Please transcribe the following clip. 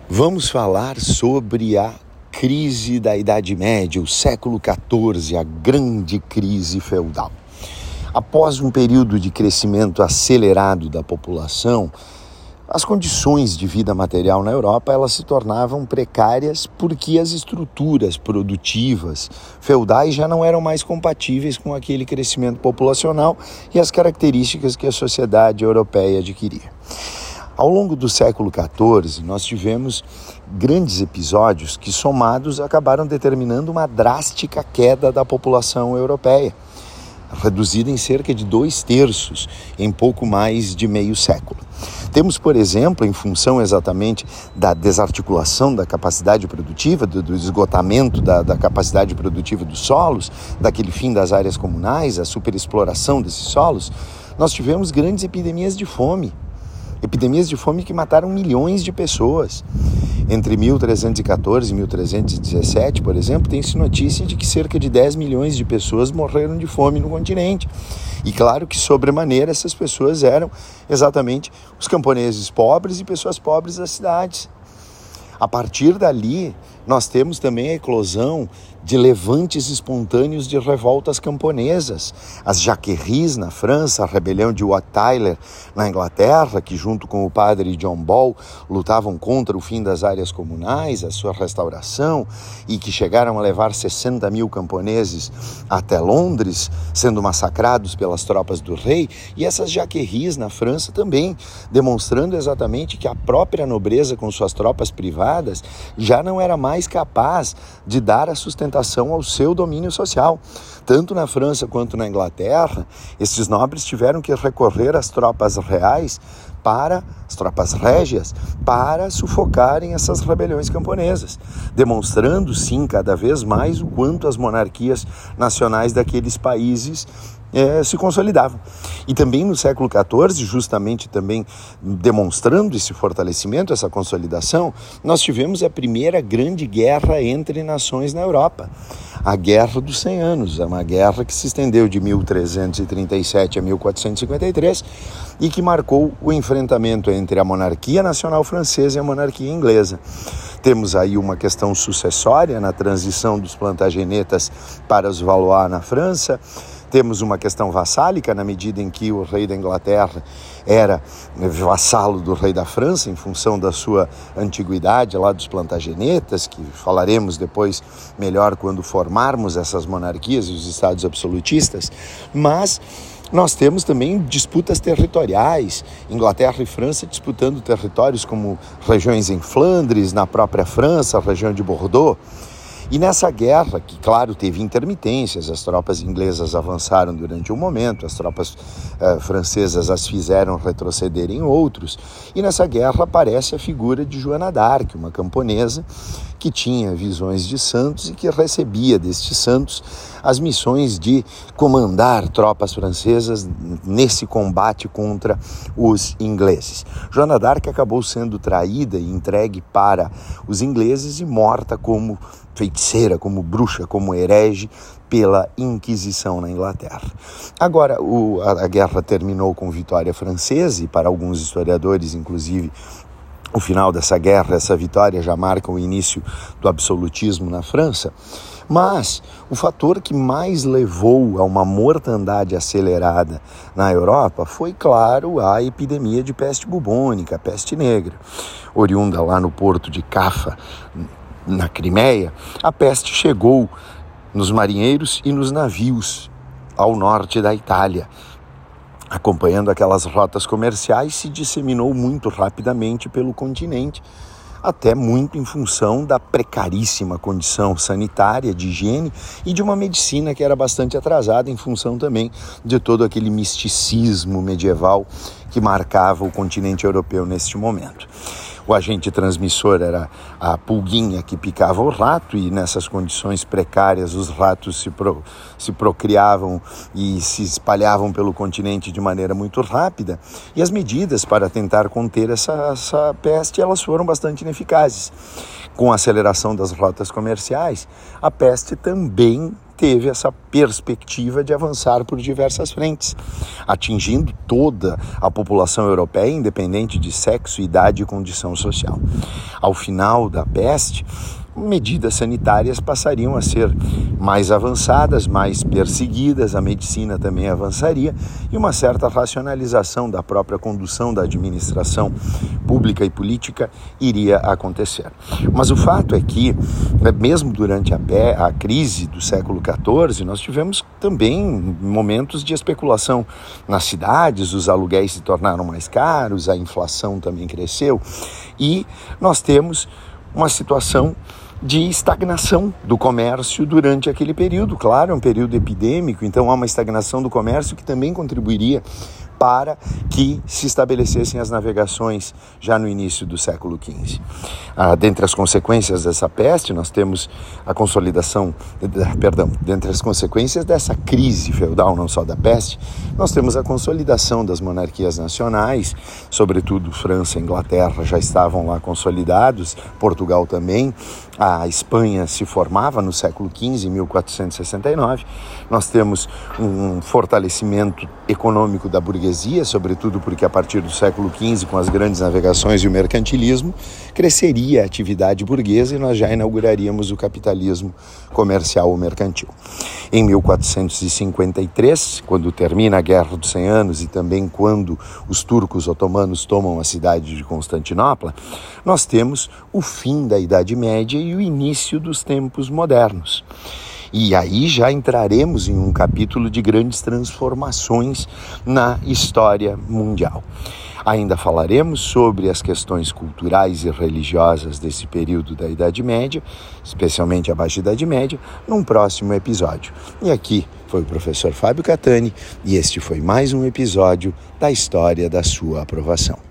Vamos falar sobre a crise da Idade Média, o século XIV, a grande crise feudal. Após um período de crescimento acelerado da população, as condições de vida material na Europa elas se tornavam precárias porque as estruturas produtivas feudais já não eram mais compatíveis com aquele crescimento populacional e as características que a sociedade europeia adquiria. Ao longo do século XIV, nós tivemos grandes episódios que, somados, acabaram determinando uma drástica queda da população europeia, reduzida em cerca de 2/3 em pouco mais de meio século. Temos, por exemplo, em função exatamente da desarticulação da capacidade produtiva, do esgotamento da capacidade produtiva dos solos, daquele fim das áreas comunais, a superexploração desses solos, nós tivemos grandes epidemias de fome que mataram milhões de pessoas. Entre 1314 e 1317, por exemplo, tem-se notícia de que cerca de 10 milhões de pessoas morreram de fome no continente. E claro que, sobremaneira, essas pessoas eram exatamente os camponeses pobres e pessoas pobres das cidades. A partir dali, nós temos também a eclosão de levantes espontâneos de revoltas camponesas. As Jacqueries na França, a rebelião de Wat Tyler na Inglaterra, que junto com o padre John Ball lutavam contra o fim das áreas comunais, a sua restauração, e que chegaram a levar 60 mil camponeses até Londres, sendo massacrados pelas tropas do rei. E essas Jacqueries na França também, demonstrando exatamente que a própria nobreza com suas tropas privadas já não era mais capaz de dar a sustentação ao seu domínio social. Tanto na França quanto na Inglaterra, esses nobres tiveram que recorrer às tropas reais, as tropas régias, para sufocarem essas rebeliões camponesas, demonstrando, sim, cada vez mais o quanto as monarquias nacionais daqueles países se consolidavam. E também no século XIV, justamente também demonstrando esse fortalecimento, essa consolidação, nós tivemos a primeira grande guerra entre nações na Europa, a Guerra dos 100 Anos, uma guerra que se estendeu de 1337 a 1453 e que marcou o enfrentamento entre a monarquia nacional francesa e a monarquia inglesa. Temos aí uma questão sucessória na transição dos Plantagenetas para os Valois na França. Temos uma questão vassálica na medida em que o rei da Inglaterra era vassalo do rei da França, em função da sua antiguidade lá dos Plantagenetas, que falaremos depois melhor quando formarmos essas monarquias e os estados absolutistas, mas nós temos também disputas territoriais, Inglaterra e França disputando territórios como regiões em Flandres, na própria França, a região de Bordeaux. E nessa guerra, que claro teve intermitências, as tropas inglesas avançaram durante um momento, as tropas francesas as fizeram retroceder em outros, e nessa guerra aparece a figura de Joana d'Arc, uma camponesa que tinha visões de santos e que recebia destes santos as missões de comandar tropas francesas nesse combate contra os ingleses. Joana d'Arc acabou sendo traída e entregue para os ingleses e morta como feiticeira, como bruxa, como herege pela Inquisição na Inglaterra. Agora, a guerra terminou com vitória francesa e para alguns historiadores, inclusive, o final dessa guerra, essa vitória já marca o início do absolutismo na França, mas o fator que mais levou a uma mortandade acelerada na Europa foi, claro, a epidemia de peste bubônica, a peste negra, oriunda lá no porto de Caffa, na Crimeia. A peste chegou nos marinheiros e nos navios ao norte da Itália. Acompanhando aquelas rotas comerciais, se disseminou muito rapidamente pelo continente, até muito em função da precaríssima condição sanitária, de higiene e de uma medicina que era bastante atrasada em função também de todo aquele misticismo medieval que marcava o continente europeu neste momento. O agente transmissor era a pulguinha que picava o rato e nessas condições precárias os ratos se procriavam e se espalhavam pelo continente de maneira muito rápida e as medidas para tentar conter essa peste elas foram bastante ineficazes. Com a aceleração das rotas comerciais, a peste também teve essa perspectiva de avançar por diversas frentes, atingindo toda a população europeia, independente de sexo, idade e condição social. Ao final da peste, medidas sanitárias passariam a ser mais avançadas, mais perseguidas, a medicina também avançaria e uma certa racionalização da própria condução da administração pública e política iria acontecer. Mas o fato é que, mesmo durante a crise do século XIV, nós tivemos também momentos de especulação nas cidades, os aluguéis se tornaram mais caros, a inflação também cresceu e nós temos uma situação de estagnação do comércio durante aquele período. Claro, é um período epidêmico, então há uma estagnação do comércio que também contribuiria para que se estabelecessem as navegações já no início do século XV. Dentre as consequências dessa peste, nós temos a consolidação, dentre as consequências dessa crise feudal, não só da peste, nós temos a consolidação das monarquias nacionais, sobretudo França e Inglaterra já estavam lá consolidados, Portugal também, a Espanha se formava no século XV, em 1469, nós temos um fortalecimento econômico da burguesia, sobretudo porque a partir do século XV, com as grandes navegações e o mercantilismo, cresceria a atividade burguesa e nós já inauguraríamos o capitalismo comercial ou mercantil. Em 1453, quando termina a Guerra dos 100 Anos e também quando os turcos otomanos tomam a cidade de Constantinopla, nós temos o fim da Idade Média e o início dos tempos modernos. E aí já entraremos em um capítulo de grandes transformações na história mundial. Ainda falaremos sobre as questões culturais e religiosas desse período da Idade Média, especialmente a Baixa Idade Média, num próximo episódio. E aqui foi o professor Fábio Catani e este foi mais um episódio da História da Sua Aprovação.